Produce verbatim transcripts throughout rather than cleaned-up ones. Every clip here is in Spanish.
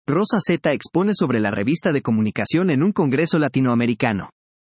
Rosa Zeta expone sobre la revista de comunicación en un congreso latinoamericano.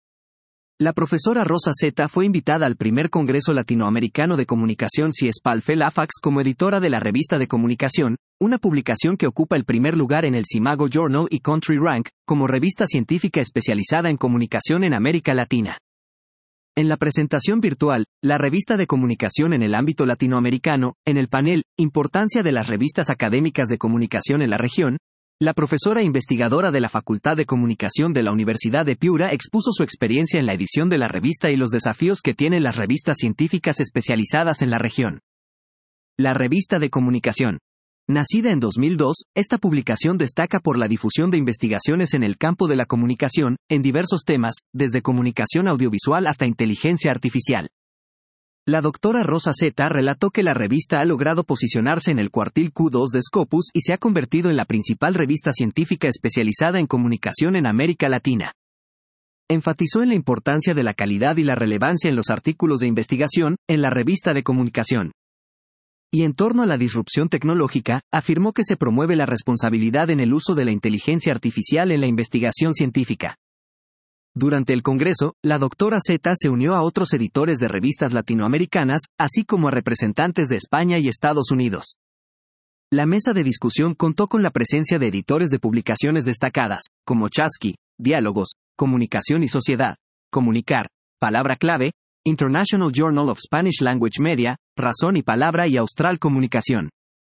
La profesora Rosa Zeta fue invitada al primer Congreso Latinoamericano de Comunicación CIESPAL FELAFAX como editora de la revista de comunicación, una publicación que ocupa el primer lugar en el Simago Journal y Country Rank, como revista científica especializada en comunicación en América Latina. En la presentación virtual, la revista de comunicación en el ámbito latinoamericano, en el panel, Importancia de las revistas académicas de comunicación en la región, la profesora investigadora de la Facultad de Comunicación de la Universidad de Piura expuso su experiencia en la edición de la revista y los desafíos que tienen las revistas científicas especializadas en la región. La revista de comunicación. Nacida en dos mil dos, esta publicación destaca por la difusión de investigaciones en el campo de la comunicación, en diversos temas, desde comunicación audiovisual hasta inteligencia artificial. La doctora Rosa Zeta relató que la revista ha logrado posicionarse en el cuartil Q dos de Scopus y se ha convertido en la principal revista científica especializada en comunicación en América Latina. Enfatizó en la importancia de la calidad y la relevancia en los artículos de investigación, en la revista de comunicación. Y en torno a la disrupción tecnológica, afirmó que se promueve la responsabilidad en el uso de la inteligencia artificial en la investigación científica. Durante el congreso, la doctora Zeta se unió a otros editores de revistas latinoamericanas, así como a representantes de España y Estados Unidos. La mesa de discusión contó con la presencia de editores de publicaciones destacadas, como Chasqui, Diálogos, Comunicación y Sociedad, Comunicar, Palabra Clave, International Journal of Spanish Language Media, Razón y Palabra y Austral Comunicación.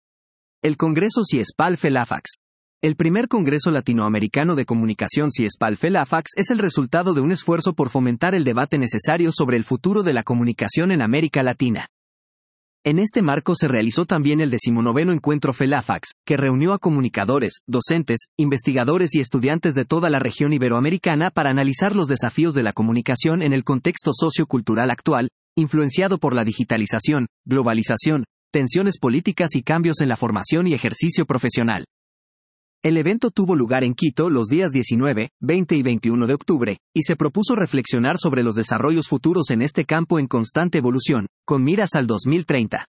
El Congreso CIESPAL FELAFAX. El primer Congreso Latinoamericano de Comunicación CIESPAL FELAFAX es el resultado de un esfuerzo por fomentar el debate necesario sobre el futuro de la comunicación en América Latina. En este marco se realizó también el decimonoveno Encuentro FELAFAX, que reunió a comunicadores, docentes, investigadores y estudiantes de toda la región iberoamericana para analizar los desafíos de la comunicación en el contexto sociocultural actual, influenciado por la digitalización, globalización, tensiones políticas y cambios en la formación y ejercicio profesional. El evento tuvo lugar en Quito los días diecinueve, veinte y veintiuno de octubre, y se propuso reflexionar sobre los desarrollos futuros en este campo en constante evolución, con miras al dos mil treinta.